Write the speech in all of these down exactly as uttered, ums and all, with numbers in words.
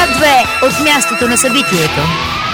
две от мястото на събитието.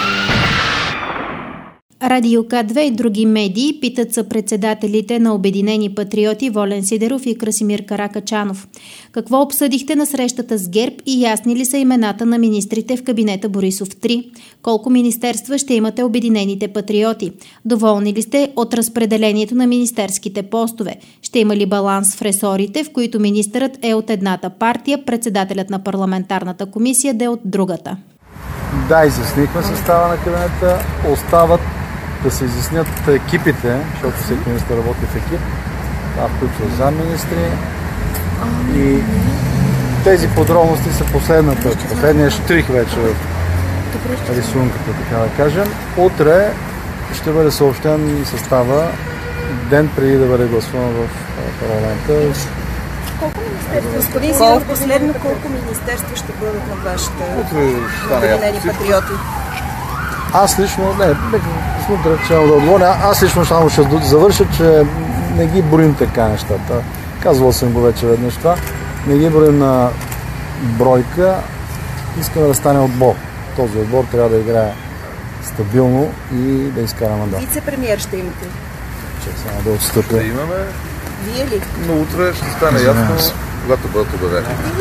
Радио К две и други медии питат съпредседателите на Обединени патриоти Волен Сидеров и Красимир Каракачанов. Какво обсъдихте на срещата с ГЕРБ и ясни ли са имената на министрите в кабинета Борисов три? Колко министерства ще имате Обединените патриоти? Доволни ли сте от разпределението на министерските постове? Ще има ли баланс в ресорите, в които министърът е от едната партия, председателят на парламентарната комисия да е от другата? Да, изяснихме състава на кабинета. Остават да се изяснят екипите, защото всеки министър работи в екип. Това включва замминистри. И тези подробности са последната, последния штрих вече в рисунката, така да кажем. Утре ще бъде съобщен състава ден преди да бъде гласуван в парламента. Колко министерства? Господин Сидеров, последно колко министерства ще бъдат на вашите Обединени патриоти? Аз лично, не, нека да отговоря, аз лично само ще завърша, че не ги броим така нещата. Казвал съм го вече веднъж това. Не ги броим на бройка. Искаме да стане отбор. Този отбор трябва да играе стабилно и да изкара мандат. Вице-премиер ще имате? Чек само да отстъпя. Ще имаме. Вие ли? Но утре ще стане ясно, когато бъдат обявени.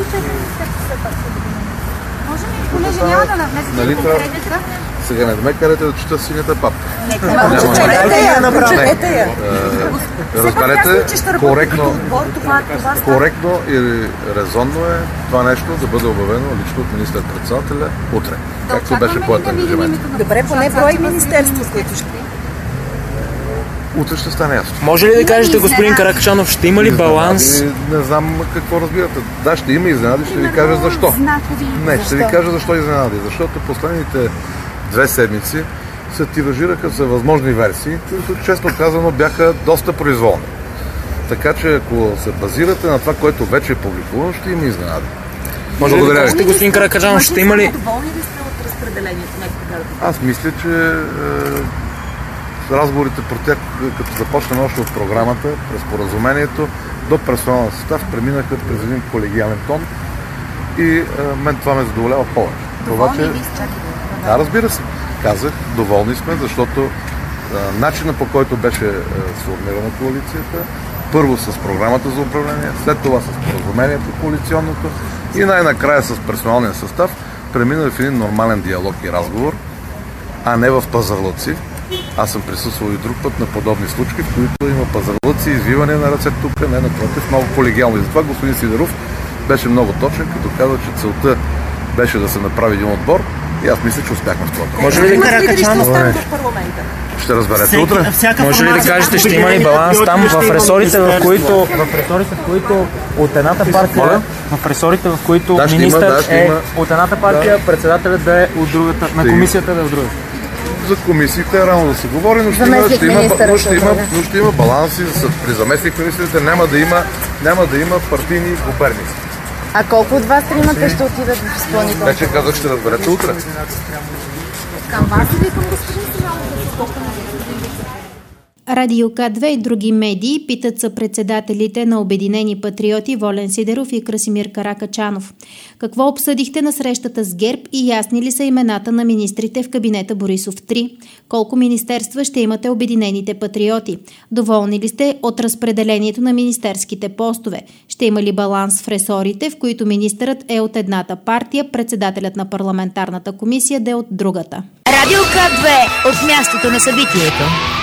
Може ли, понеже няма да навлезете Нали, в конкретика? Сега не ме карате да чета синята папка. Четете я, четете я. Разберете, коректно, коректно и резонно е това нещо да бъде обявено лично от министър-председателя утре, както беше поет ангажимент. Добре, поне брой министерства, които ще... Утре ще стане ясно. Може ли да кажете, господин Каракачанов, ще има ли баланс? Не, не знам какво разбирате. Да, ще има изненади, ще ви кажа защо. Не, ще ви кажа защо изненади. Защото последните две седмици се тиражираха за възможни версии, които честно казано бяха доста произволни. Така че ако се базирате на това, което вече е публикувано, ще има изненади. Може ли да кажете, господин Каракачанов, ще има ли? Доволни ли сте от разпределението? Аз мисля, че е, разговорите про тях, като започнем още от програмата, през споразумението, до персоналния състав, преминаха през един колегиален тон и е, мен това ме задоволява повече. Доволни че... ли сте? Да, разбира се. Казах, доволни сме, защото е, начина, по който беше е, сформирана коалицията, първо с програмата за управление, след това с споразумението коалиционното и най-накрая с персоналния състав, премина в един нормален диалог и разговор, а не в пазарлъци. Аз съм присъствал и друг път на подобни случаи, в които има пазарлъци, извиване на ръце тук, не напротив, много колегиално. И затова господин Сидеров беше много точен, като каза, че целта беше да се направи един отбор и аз мисля, че успяхме в това. Може ли да Каракачанов? Ще разберете утре. Може ли да кажете, ще има ли баланс там в ресорите, в които, в ресорите, в които от едната партия, в ресорите, в които да, министър да, е има. от едната партия, да. Председателят да е от другата, на комисията да е от другата? За комисиите е рано да се говори, но ще има, ще има, но ще има, но ще има баланси. При заместник министрите няма да има, няма да има партийни губерници. А колко от вас тримата ще отидат в изпълнителната? Вече казах, ще разберете утре. Към вас или към господин Симеонов да се спокойно? Радио К две и други медии питат съпредседателите на Обединени патриоти Волен Сидеров и Красимир Каракачанов. Какво обсъдихте на срещата с ГЕРБ и ясни ли са имената на министрите в кабинета Борисов три? Колко министерства ще имате Обединените патриоти? Доволни ли сте от разпределението на министерските постове? Ще има ли баланс в ресорите, в които министърът е от едната партия, председателят на парламентарната комисия да е от другата? Радио К две от мястото на събитието.